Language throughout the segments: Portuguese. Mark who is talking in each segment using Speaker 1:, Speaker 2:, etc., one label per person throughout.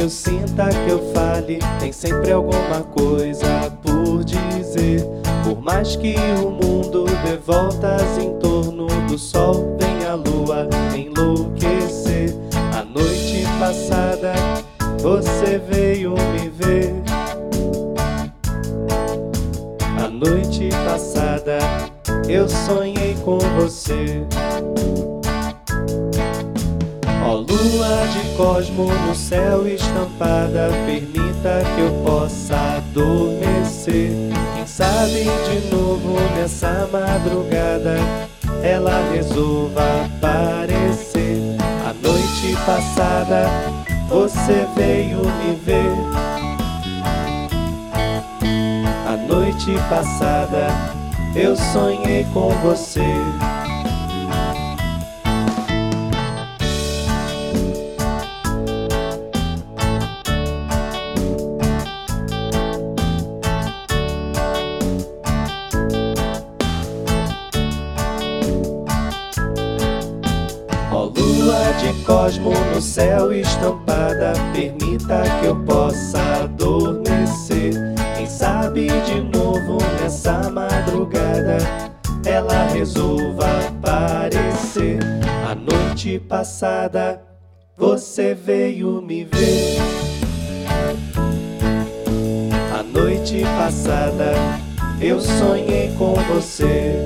Speaker 1: eu sinta, que eu fale, tem sempre alguma coisa por dizer. Por mais que o mundo dê voltas em torno do sol, vem a lua enlouquecer. A noite passada você veio me ver. A noite passada eu sonhei com você. Ó lua de cosmo no céu estampada, permita que eu possa adormecer. Quem sabe de novo nessa madrugada ela resolva aparecer. A noite passada você veio me ver. A noite passada eu sonhei com você. Ó lua de cosmo no céu estampada, permita que eu possa adormecer. Quem sabe de novo nessa madrugada ela resolva aparecer. A noite passada você veio me ver. A noite passada eu sonhei com você.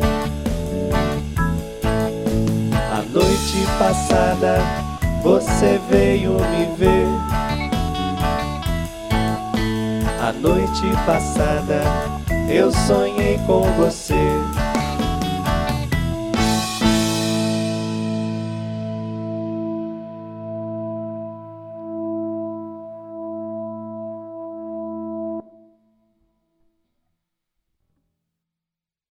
Speaker 1: A noite passada você veio me ver. A noite passada eu sonhei com você.